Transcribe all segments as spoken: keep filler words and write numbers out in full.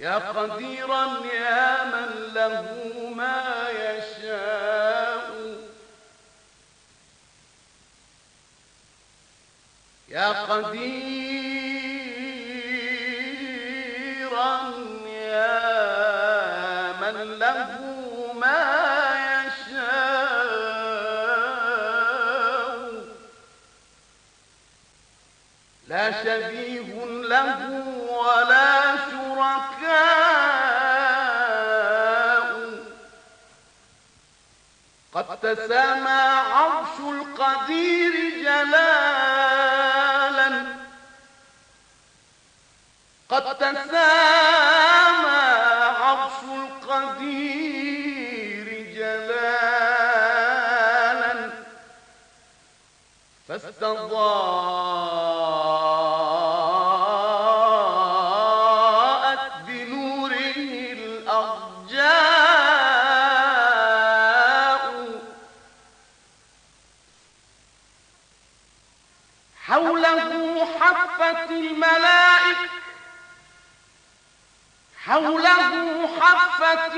يا قديرا يا من له ما يشاء، يا قديرا يا من له ما يشاء، لا شبيه له ولا شركاء، قد تسامى عرش القدير جلالا، قد تسامى عرش القدير جلالا، فاستضاءت بنوره الأرجاء، حوله حفت الملائكة، حوله حفت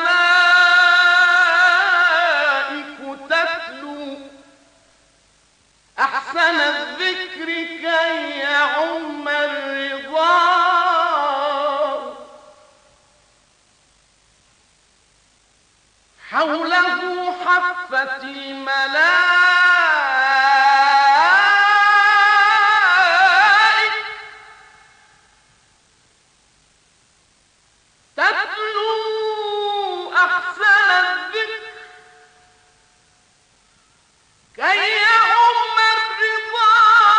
الملائك تتلو أحسن الذكر كي يعم الرضا، حوله حفت الملائك تتلو أحسن الذكر كي يعم الرضا،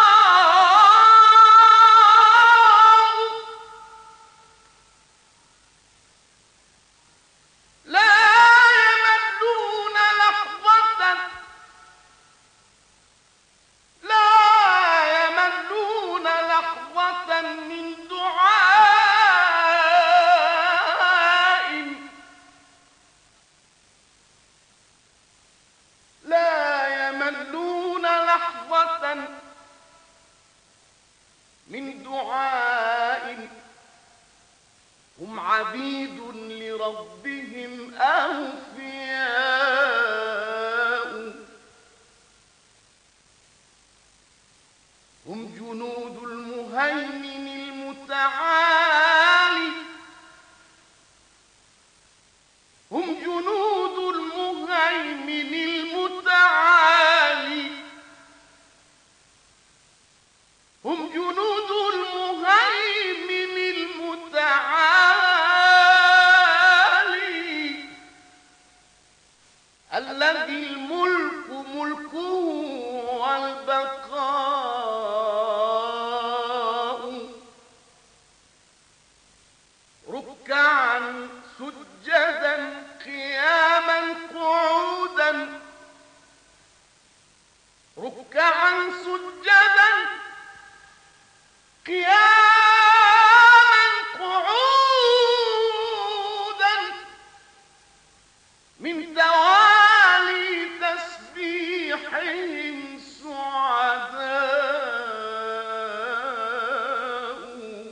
لا يملون لحظة، لا يملون لحظة من دعاء، لا يملون لحظة من دعاء، هم عبيد لربهم أوفياء، هم جنود المهيمن المتعالي، هم جنود المهيمن المتعالي، هم جنود المهيمن المتعالي، الذي الملك ملكه والبقاء، ركعا سجدا قياما قعودا، ركعا سجدا قياما